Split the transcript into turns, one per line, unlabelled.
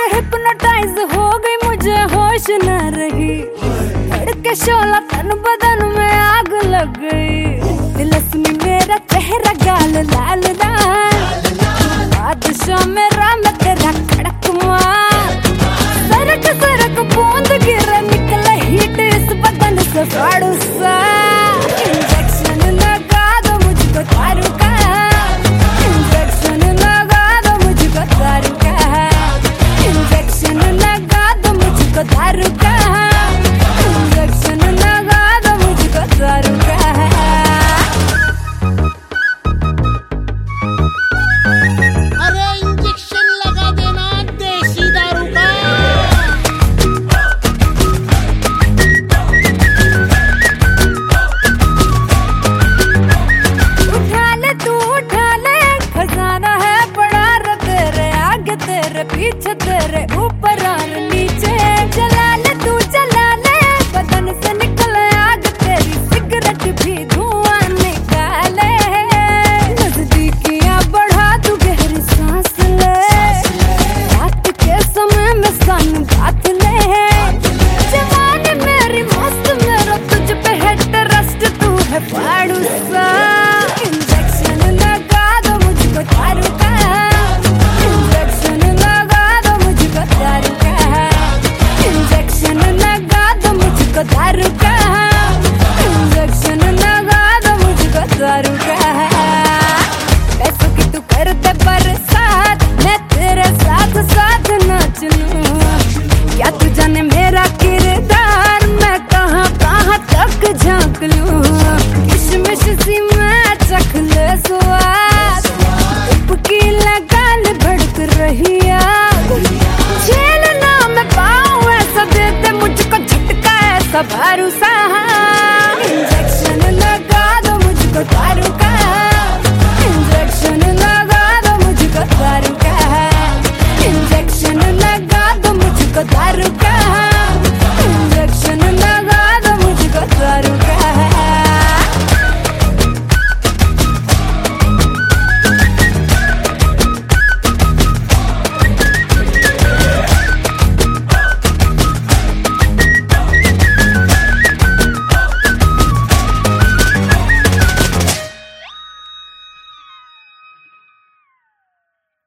Hypnotise हो गई, मुझे होश न रही। धड़के शोला तन बदन में आग लग गई। तिलस्मी मेरा चेहरा गाल लाल लाल, बादशाह मेरा मैं तेरा कड़क माल। सरक सरक बूंद गिरे, निकले हीट इस बदन से फाड़ू सा। इंजेक्शन लगा दो मुझको दारू का, इंजेक्शन लगा दो मुझको दारू का, इंजेक्शन लगा दो मुझको दारू का, इंजेक्शन लगा दो मुझको दारू का।
अरे इंजेक्शन लगा देना देसी दारू का।
उठा ले तू उठा ले, खजाना है पड़ा रे तेरे आगे तेरे पीछे तेरे ऊपर और नीचे। चला ले तू चला ले, बदन से निकले आग तेरी सिगरेट भी धुआं निकाले। नजदीकियां बढ़ा तू गहरी सांस ले, रात के समय में संगात ले। जवानी मेरी मस्त मेरा तुझ पे है ट्रस्ट, तू है फाड़ू सा। इंजेक्शन लगा दो मुझको दारू का, इंजेक्शन लगा दो मुझको दारू का, इंजेक्शन लगा दो मुझको दारू का, इंजेक्शन लगा दो मुझको दारू का। पैसों की तू कर दे बरसात, मैं तेरे साथ साथ नाच लूं। क्या तू जाने मेरा किरदार, मैं कहाँ कहाँ तक झांक लूं। किशमिश सी मैं चख ले स्वाद, उपकी लगाल भड़क रही आग। झेलना मैं पाऊं ऐसा, दे दे मुझको झटका ऐसा।